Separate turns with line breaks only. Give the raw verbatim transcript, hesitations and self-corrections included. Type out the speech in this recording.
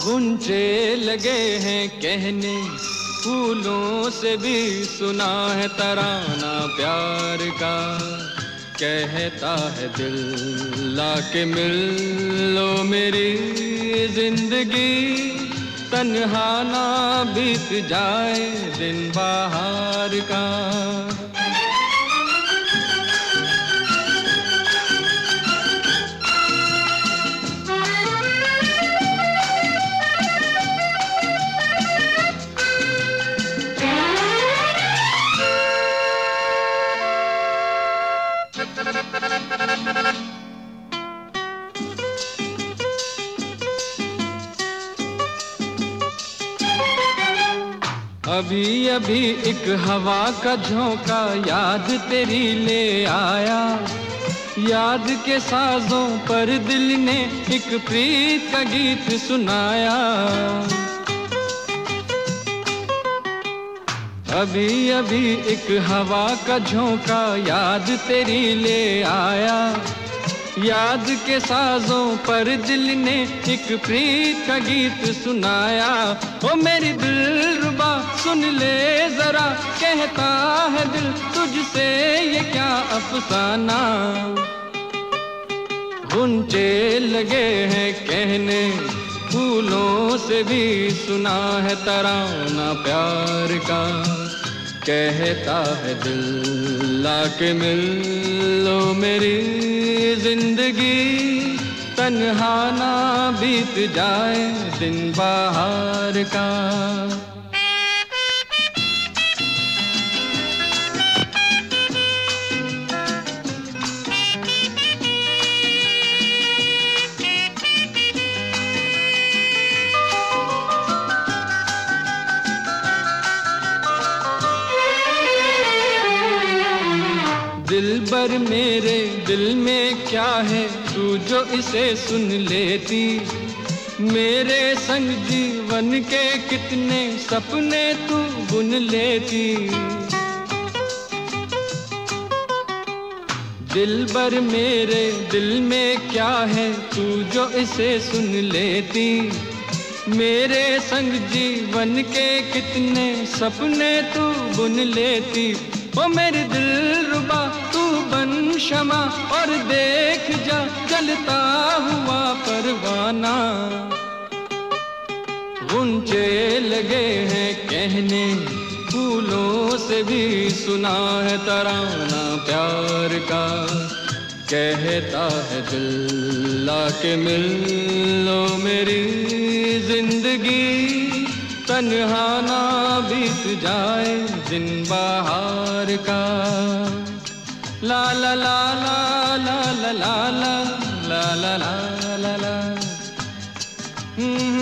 गुंजे लगे हैं कहने, फूलों से भी सुना है तराना प्यार का। कहता है दिल लाके मिल लो मेरी जिंदगी, तन्हा ना बीत जाए दिन बाहर का। अभी अभी एक हवा का झोंका याद तेरी ले आया, याद के साजों पर दिल ने एक प्रीत का गीत सुनाया। अभी अभी एक हवा का झोंका याद तेरी ले आया, याद के साजों पर दिल ने एक प्रीत का गीत सुनाया। ओ मेरी दिलरुबा सुन ले जरा, कहता है दिल तुझसे ये क्या अफसाना। गुंजे लगे हैं कहने, फूलों से भी सुना है तराना प्यार का। कहता है दिल लाके मिल लो मेरी जिंदगी, तन्हा ना बीत जाए दिन बाहर का। दिलबर मेरे दिल में क्या है तू जो इसे सुन लेती, मेरे संग जीवन के कितने सपने तू बुन लेती। दिलबर मेरे दिल में क्या है तू जो इसे सुन लेती, मेरे संग जीवन के कितने सपने तू बुन लेती। ओ मेरे दिलरुबा तू बन शमा और देख जा जलता हुआ परवाना। गुंजे लगे हैं कहने, फूलों से भी सुना है तराना प्यार का। कहता है दिल लाके मिल लो मेरी जिंदगी, तन्हा ना बीत जाए दिन बाहर का। ला ला ला ला ला ला ला ला ला ला ला ला ला।